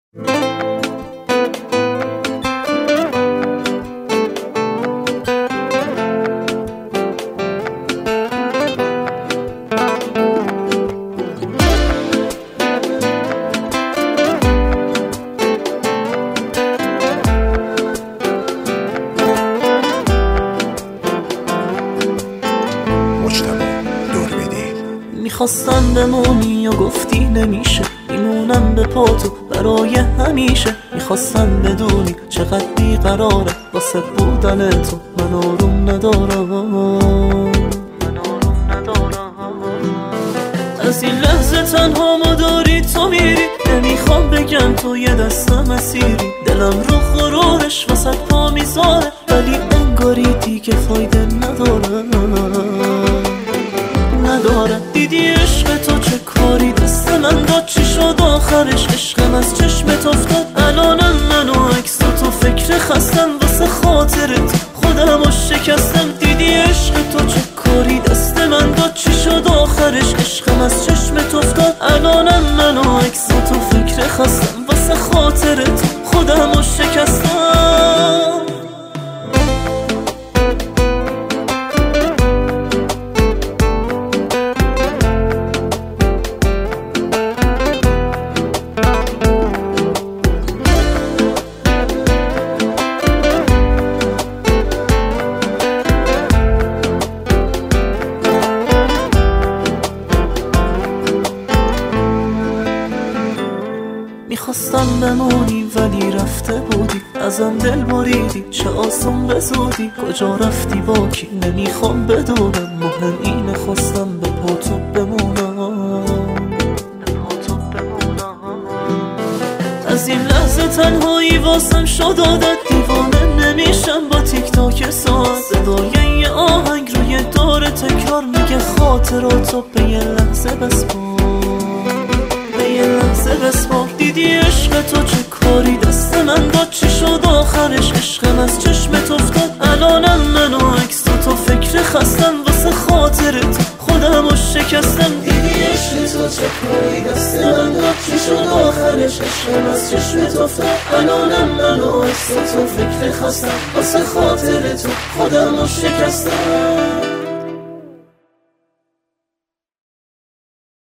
میخواستم بمونی یا گفتی نمیشه، میمونم به پاتو برای همیشه. میخواستم بدونی چقدر بیقراره واسه بودن تو، من آروم ندارم. از این لحظه تنها مداری تو میری، نمیخوام بگم تو یه دست مسیری. دلم رو خورورش وسط پا میذاره، ولی انگاری دیگه فایده نداره. دیدی عشق تو چه کاری دست من داد، چی شد آخرش؟ عشقم از چشمت افتاد. الانم من و عکس تو فکر خستم واسه خاطرت، خودمو شکستم. دیدی عشق تو چه کاری دست من داد، چی شد آخرش؟ عشقم از چشمت افتاد. الانم من و عکس تو فکر خستم واسه خاطرت، خودمو شکستم. میخواستم بمونی ولی رفته بودی، ازم دل بریدی، چه آسون به زودی. کجا رفتی با کی نمیخوام بدونم، مهم اینه خواستم به پاتو بمونم. از این لحظه تنهایی واسم شد عادت، دیوانه نمیشم با تیک تاک ساعت. صدای یه آهنگ روی دور تکرار میگه خاطراتو به یه لحظه بسپار، به یه لحظه بسپار. دیدی عشق تو چه کاری دست من داد، چی شد آخرش؟ عشقم از چشمت افتاد. الانم من و عکس تو فکر خستم واسه خاطرت، خودمو شکستم. دیدی عشق تو چه کاری دست من داد، چی شد آخرش؟ عشقم از چشمت افتاد. الانم من و عکس تو فکر خستم واسه خاطرت، خودمو شکستم.